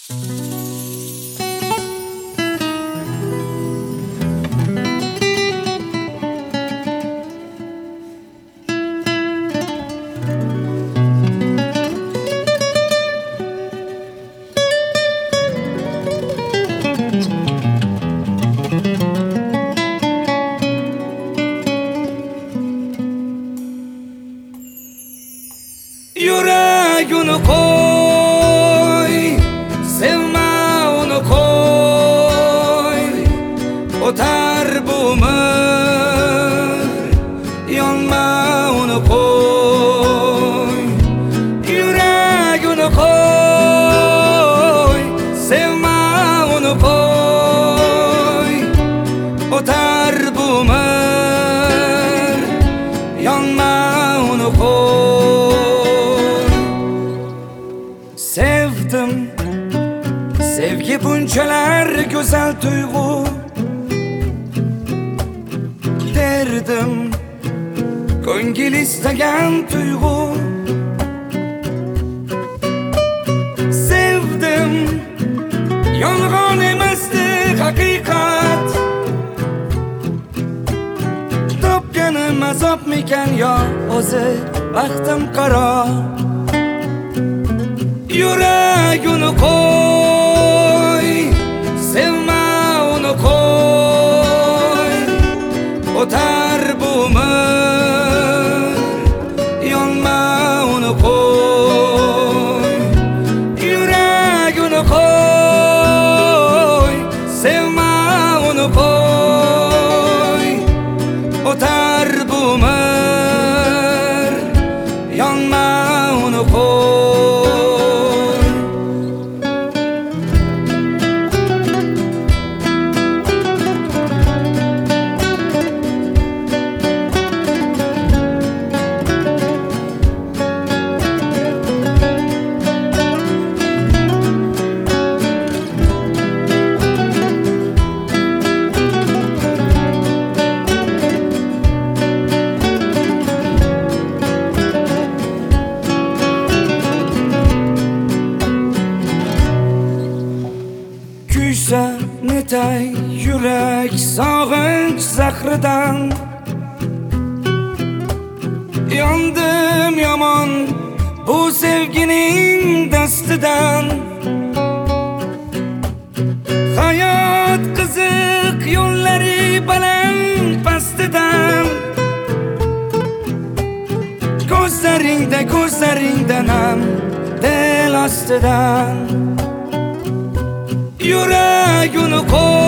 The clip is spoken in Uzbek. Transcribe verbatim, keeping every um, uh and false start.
Yüreğini koy, sevme onu koy. Otar bu ömür, yanma onu koy. Yüreğini koy, sevme onu koy. Otar bu ömür, yanma onu koy. Sevdim, sevgi buncalar güzel duygu. Derdim, ko'ngil istagan duygu. Sevdim, yolg'on emasdi haqiqat. Topganim azobmikan yo o'zi baxtim qaro. Yüreğini koy, sevme onu koy. Otar bu ömür, yanma onu koy. Yüreğini koy, sevme onu koy. Otar bu ömür, yanma onu koy. Kuysa netay yürek sog'inch zahridan. Yondim yomon bu sevgining dastidan. Hayot qiziq yo'llari baland pastidan. Ko'zlaringda ko'zlaringdan ham del ostidan. Yüreğini koy.